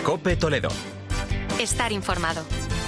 COPE Toledo. Estar informado.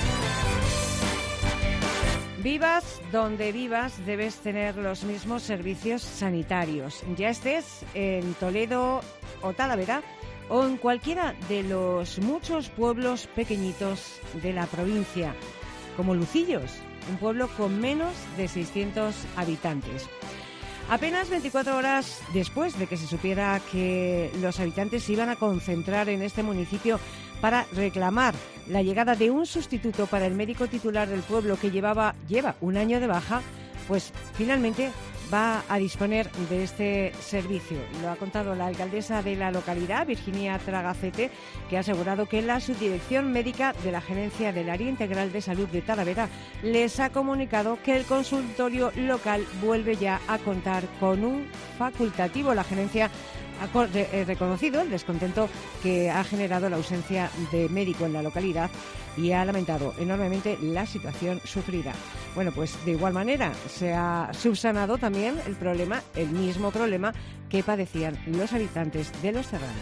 Vivas donde vivas, debes tener los mismos servicios sanitarios. Ya estés en Toledo o Talavera o en cualquiera de los muchos pueblos pequeñitos de la provincia, como Lucillos, un pueblo con menos de 600 habitantes. Apenas 24 horas después de que se supiera que los habitantes se iban a concentrar en este municipio para reclamar la llegada de un sustituto para el médico titular del pueblo que lleva un año de baja, pues finalmente va a disponer de este servicio. Lo ha contado la alcaldesa de la localidad, Virginia Tragacete, que ha asegurado que la subdirección médica de la Gerencia del Área Integral de Salud de Talavera les ha comunicado que el consultorio local vuelve ya a contar con un facultativo. La gerencia ha reconocido el descontento que ha generado la ausencia de médico en la localidad y ha lamentado enormemente la situación sufrida. Bueno, pues de igual manera se ha subsanado también el mismo problema que padecían los habitantes de Los Cerrados.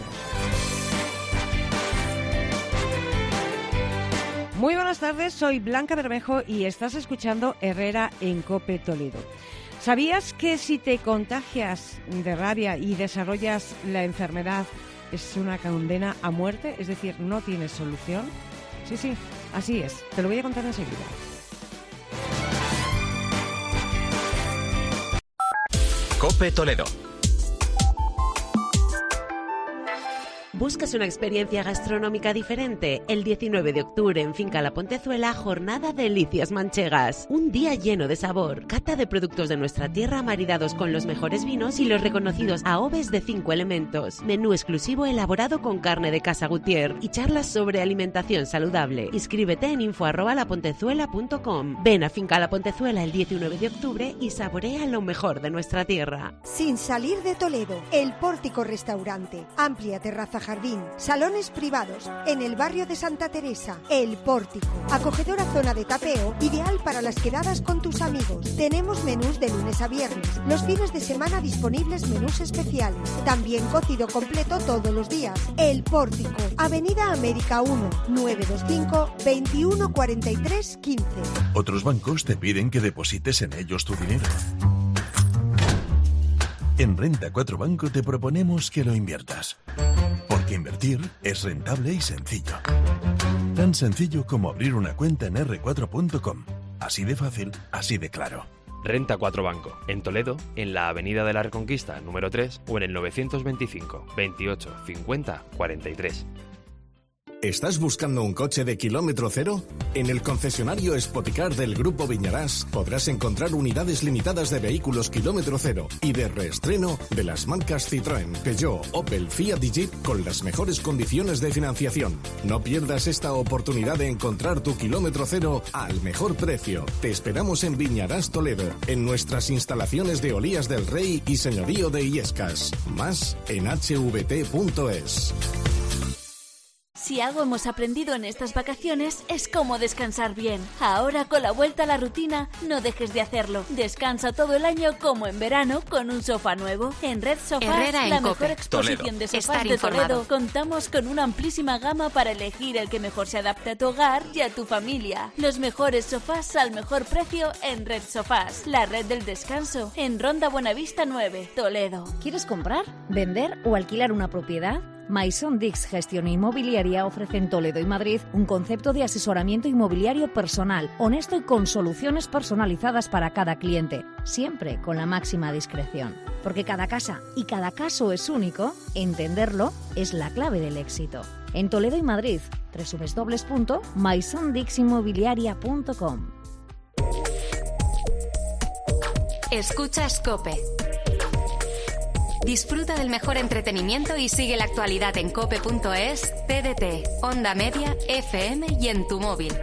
Muy buenas tardes, soy Blanca Bermejo y estás escuchando Herrera en COPE Toledo. ¿Sabías que si te contagias de rabia y desarrollas la enfermedad es una condena a muerte? Es decir, no tienes solución. Sí, así es. Te lo voy a contar enseguida. COPE Toledo. ¿Buscas una experiencia gastronómica diferente? El 19 de octubre en Finca La Pontezuela, jornada Delicias Manchegas. Un día lleno de sabor. Cata de productos de nuestra tierra maridados con los mejores vinos y los reconocidos AOVEs de 5 elementos. Menú exclusivo elaborado con carne de Casa Gutier y charlas sobre alimentación saludable. Inscríbete en info@lapontezuela.com. Ven a Finca La Pontezuela el 19 de octubre y saborea lo mejor de nuestra tierra. Sin salir de Toledo, El Pórtico Restaurante. Amplia terraza jardín, salones privados, en el barrio de Santa Teresa. El Pórtico, acogedora zona de tapeo, ideal para las quedadas con tus amigos. Tenemos menús de lunes a viernes, los fines de semana disponibles menús especiales. También cocido completo todos los días. El Pórtico, Avenida América 1, 925 21 43 15. Otros bancos te piden que deposites en ellos tu dinero. En Renta 4 Banco te proponemos que lo inviertas. Porque invertir es rentable y sencillo. Tan sencillo como abrir una cuenta en r4.com. Así de fácil, así de claro. Renta 4 Banco, en Toledo, en la Avenida de la Reconquista, número 3, o en el 925 28 50 43. ¿Estás buscando un coche de kilómetro cero? En el concesionario Spoticar del Grupo Viñarás podrás encontrar unidades limitadas de vehículos kilómetro cero y de reestreno de las marcas Citroën, Peugeot, Opel, Fiat y Jeep con las mejores condiciones de financiación. No pierdas esta oportunidad de encontrar tu kilómetro cero al mejor precio. Te esperamos en Viñarás Toledo, en nuestras instalaciones de Olías del Rey y Señorío de Illescas. Más en hvt.es. Si algo hemos aprendido en estas vacaciones es cómo descansar bien. Ahora, con la vuelta a la rutina, no dejes de hacerlo. Descansa todo el año como en verano con un sofá nuevo. En Red Sofás, Herrera en la COPE, mejor exposición Toledo. de sofás Estar de informado. Toledo, contamos con una amplísima gama para elegir el que mejor se adapte a tu hogar y a tu familia. Los mejores sofás al mejor precio en Red Sofás, la red del descanso, en Ronda Buenavista 9, Toledo. ¿Quieres comprar, vender o alquilar una propiedad? Maison Dix Gestión Inmobiliaria ofrece en Toledo y Madrid un concepto de asesoramiento inmobiliario personal, honesto y con soluciones personalizadas para cada cliente, siempre con la máxima discreción. Porque cada casa y cada caso es único, entenderlo es la clave del éxito. En Toledo y Madrid, www.maisondixinmobiliaria.com. Escuchas COPE. Disfruta del mejor entretenimiento y sigue la actualidad en cope.es, TDT, Onda Media, FM y en tu móvil.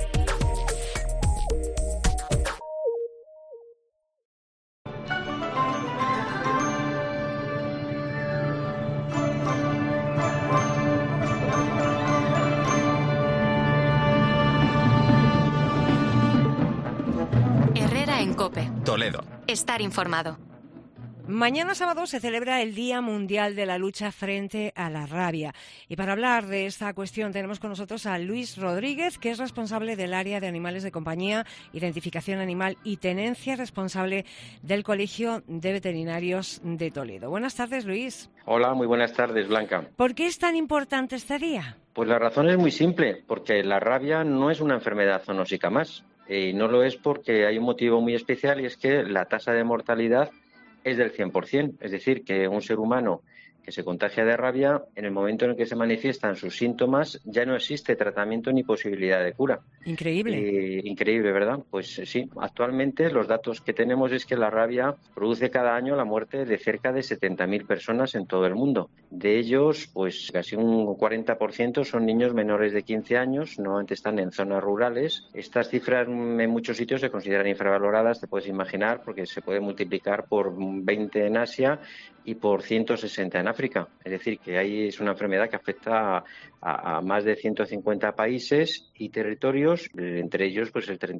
Herrera en COPE. Toledo. Estar informado. Mañana sábado se celebra el Día Mundial de la Lucha frente a la Rabia. Y para hablar de esta cuestión tenemos con nosotros a Luis Rodríguez, que es responsable del área de animales de compañía, identificación animal y tenencia, responsable del Colegio de Veterinarios de Toledo. Buenas tardes, Luis. Hola, muy buenas tardes, Blanca. ¿Por qué es tan importante este día? Pues la razón es muy simple, porque la rabia no es una enfermedad zoonósica más. Y no lo es porque hay un motivo muy especial, y es que la tasa de mortalidad es del 100%, es decir, que un ser humano que se contagia de rabia, en el momento en el que se manifiestan sus síntomas, ya no existe tratamiento ni posibilidad de cura. Increíble. Increíble, ¿verdad? Pues sí, actualmente los datos que tenemos es que la rabia produce cada año la muerte de cerca de 70.000 personas en todo el mundo. De ellos, pues casi un 40% son niños menores de 15 años, normalmente están en zonas rurales. Estas cifras en muchos sitios se consideran infravaloradas, te puedes imaginar, porque se puede multiplicar por 20 en Asia y por 160 en África. Es decir, que ahí es una enfermedad que afecta a más de 150 países y territorios, entre ellos pues el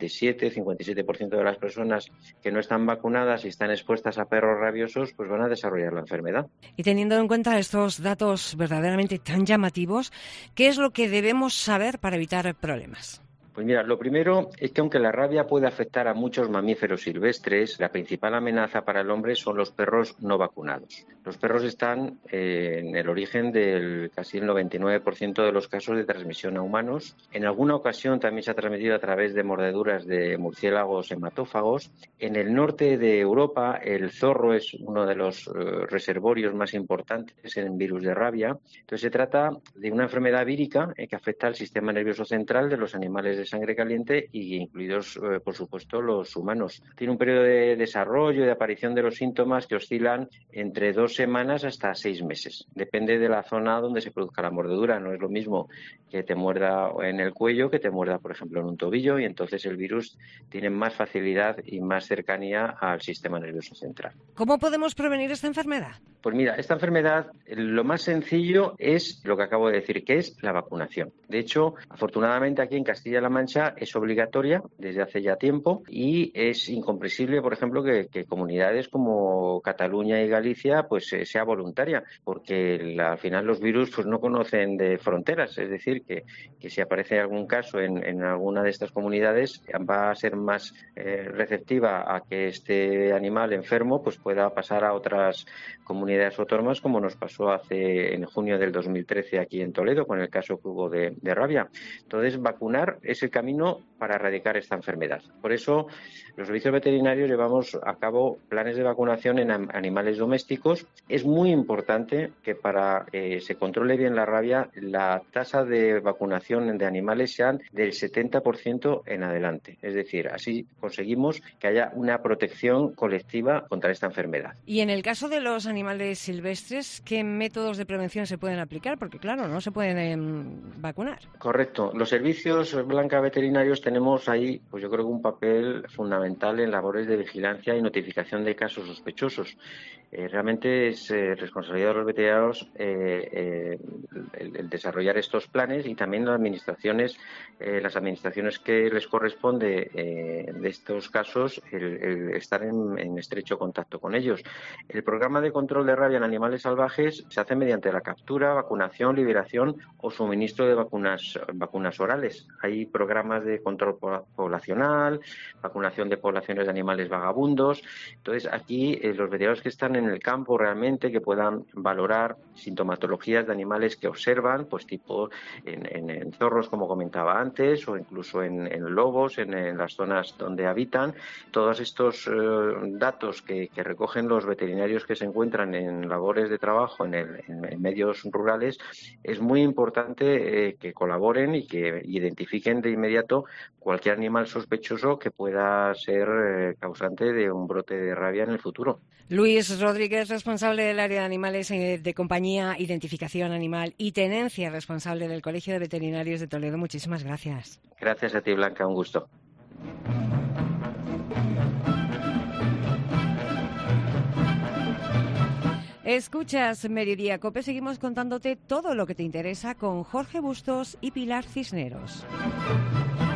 57% de las personas que no están vacunadas y están expuestas a perros rabiosos, pues van a desarrollar la enfermedad. Y teniendo en cuenta estos datos verdaderamente tan llamativos, ¿qué es lo que debemos saber para evitar problemas? Pues mira, lo primero es que aunque la rabia puede afectar a muchos mamíferos silvestres, la principal amenaza para el hombre son los perros no vacunados. Los perros están en el origen del casi el 99% de los casos de transmisión a humanos. En alguna ocasión también se ha transmitido a través de mordeduras de murciélagos hematófagos. En el norte de Europa el zorro es uno de los reservorios más importantes en virus de rabia. Entonces se trata de una enfermedad vírica que afecta al sistema nervioso central de los animales de sangre caliente y incluidos, por supuesto, los humanos. Tiene un periodo de desarrollo y de aparición de los síntomas que oscilan entre 2 semanas hasta 6 meses. Depende de la zona donde se produzca la mordedura. No es lo mismo que te muerda en el cuello que te muerda, por ejemplo, en un tobillo, y entonces el virus tiene más facilidad y más cercanía al sistema nervioso central. ¿Cómo podemos prevenir esta enfermedad? Pues mira, esta enfermedad, lo más sencillo es lo que acabo de decir, que es la vacunación. De hecho, afortunadamente aquí en Castilla-La Mancha es obligatoria desde hace ya tiempo y es incomprensible, por ejemplo, que comunidades como Cataluña y Galicia pues sea voluntaria, porque al final los virus pues no conocen de fronteras. Es decir, que si aparece algún caso en alguna de estas comunidades va a ser más receptiva a que este animal enfermo pues pueda pasar a otras comunidades autónomas, como nos pasó en junio del 2013 aquí en Toledo con el caso que hubo de rabia. Entonces, vacunar es el camino para erradicar esta enfermedad. Por eso, los servicios veterinarios llevamos a cabo planes de vacunación en animales domésticos. Es muy importante que para que se controle bien la rabia, la tasa de vacunación de animales sean del 70% en adelante. Es decir, así conseguimos que haya una protección colectiva contra esta enfermedad. Y en el caso de los animales silvestres, ¿qué métodos de prevención se pueden aplicar? Porque, claro, no se pueden vacunar. Correcto. Los servicios, Blanca, veterinarios tenemos ahí, pues yo creo que un papel fundamental en labores de vigilancia y notificación de casos sospechosos. Realmente es responsabilidad de los veterinarios el desarrollar estos planes, y también las administraciones que les corresponde de estos casos el estar en estrecho contacto con ellos. El programa de control de rabia en animales salvajes se hace mediante la captura, vacunación, liberación o suministro de vacunas orales. Hay programas de control poblacional, vacunación de poblaciones de animales vagabundos. Entonces, aquí los veterinarios que están en el campo realmente, que puedan valorar sintomatologías de animales que observan, pues tipo en zorros, como comentaba antes, o incluso en lobos, en las zonas donde habitan. Todos estos datos que recogen los veterinarios que se encuentran en labores de trabajo en medios rurales, es muy importante que colaboren y que identifiquen de inmediato cualquier animal sospechoso que pueda ser causante de un brote de rabia en el futuro. Luis Rodríguez, responsable del área de animales de compañía, identificación animal y tenencia, responsable del Colegio de Veterinarios de Toledo. Muchísimas gracias. Gracias a ti, Blanca, un gusto. Escuchas Mediodía Cope, seguimos contándote todo lo que te interesa con Jorge Bustos y Pilar Cisneros.